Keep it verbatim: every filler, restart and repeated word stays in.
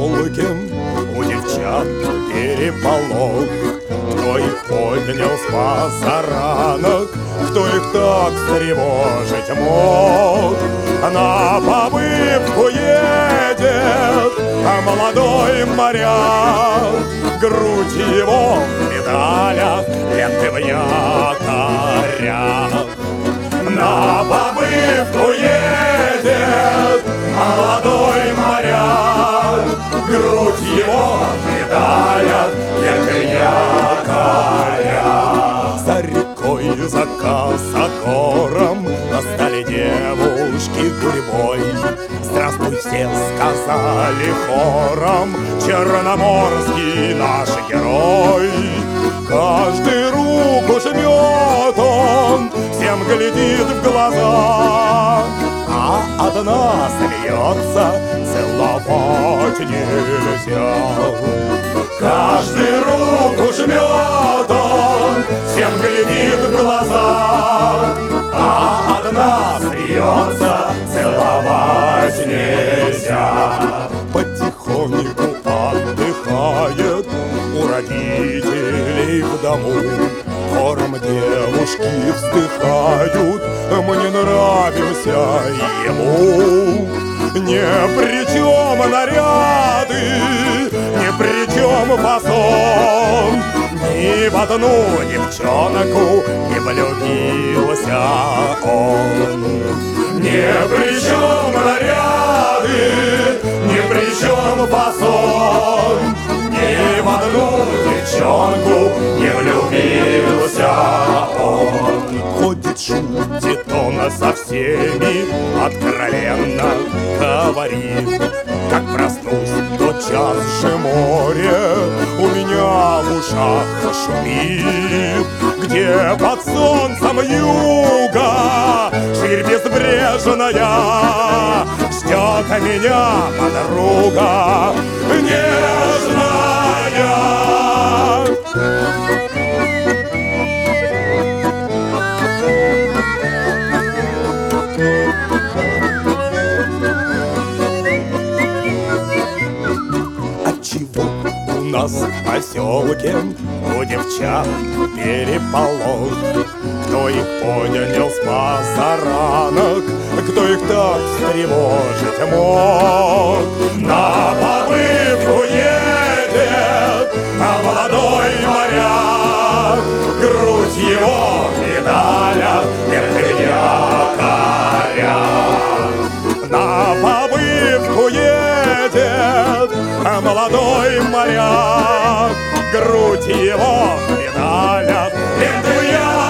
поселке у девчат переполох. Кто их поднял с позаранок, кто их так встревожить мог? На побывку едет а молодой моряк, грудь его в медалях, ленты в якорях. На побывку едет молодой моряк, грудь его в медалях, ленты в якорях. За рекой, за косогором стали девушки гурьбой. Здравствуй, все сказали хором, черноморский наш герой. Каждый руку жмет он, всем глядит в глаза, а одна смеется, целовать нельзя. Каждый руку жмет он, всем глядит в глаза, а одна смеется, целовать нельзя. Потихоньку отдыхает у родителей в дому. Хором девушки вздыхают, мы не нравимся ему. Ни при чем наряды, ни при чем фасон, ни в одну девчонку не влюбился он. Ни при чем наряды, ни при чем фасон, ни в одну девчонку не влюбился он. Ходит, шутит он со всеми, откровенно говорит: как проснусь, тотчас же море у меня в ушах шумит. Где под солнцем юга ширь безбрежная ждет меня подруга нежная. Отчего у нас в поселке у девчат переполох? Кто их поднял с позаранок, кто их так встревожить мог? На побывку едет а молодой моряк, грудь его в медалях, ленты в якорях. На побывку едет а молодой моряк, грудь его в медалях, ленты в якорях.